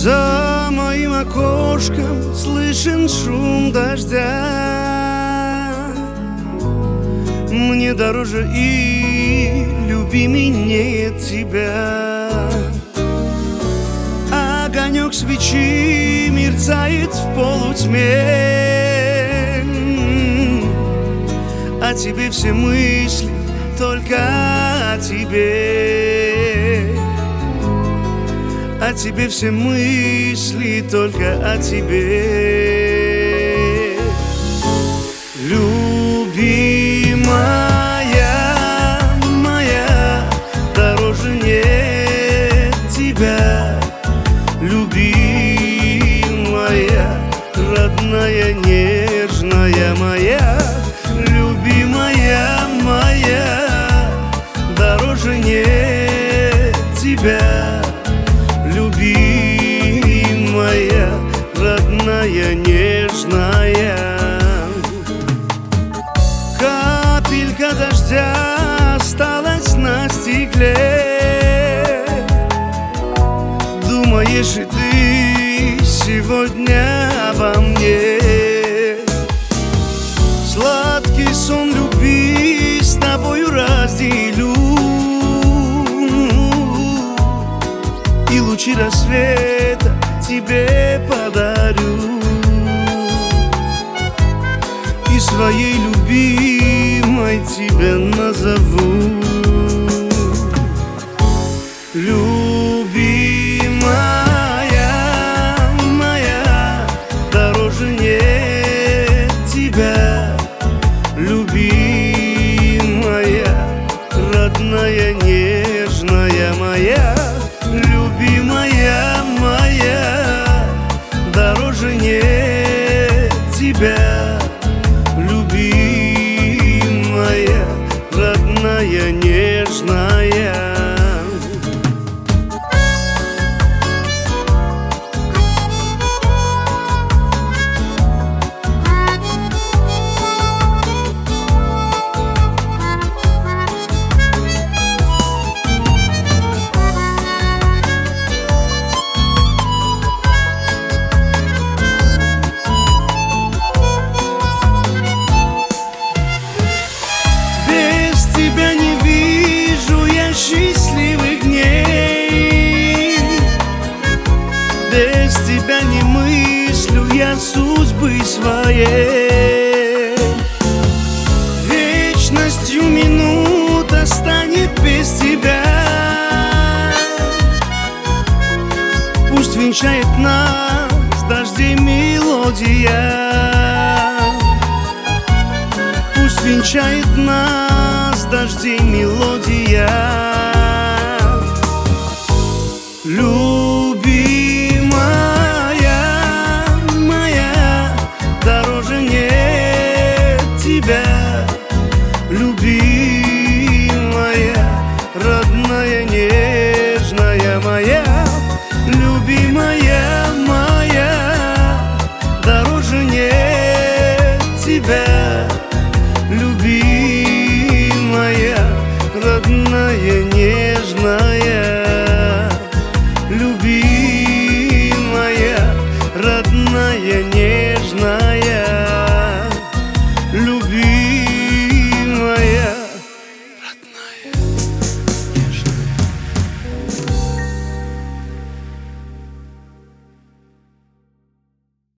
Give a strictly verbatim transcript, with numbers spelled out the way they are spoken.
За моим окошком слышен шум дождя. Мне дороже и любименнее тебя. Огонек свечи мерцает в полутьме, о тебе все мысли только о тебе. О тебе все мысли только о тебе. Любимая моя, дороже нет тебя. Любимая, родная, нежная моя. Любимая моя, дороже нет тебя. Любимая, родная, нежная. Капелька дождя осталась на стекле. Думаешь и ты сегодня обо мне? Сладкий сон любви с тобою разделю, и лучи рассвета тебе подарю, и своей любимой тебя назову. Любимая моя, дороже нет тебя. Любимая, родная, нежная моя. Любимая моя, дороже нет тебя. Любимая, родная, нежная. Счастливых дней без тебя не мыслю я судьбы своей. Вечностью минута станет без тебя. Пусть венчает нас дождей мелодия. Пусть венчает нас дождей мелодия.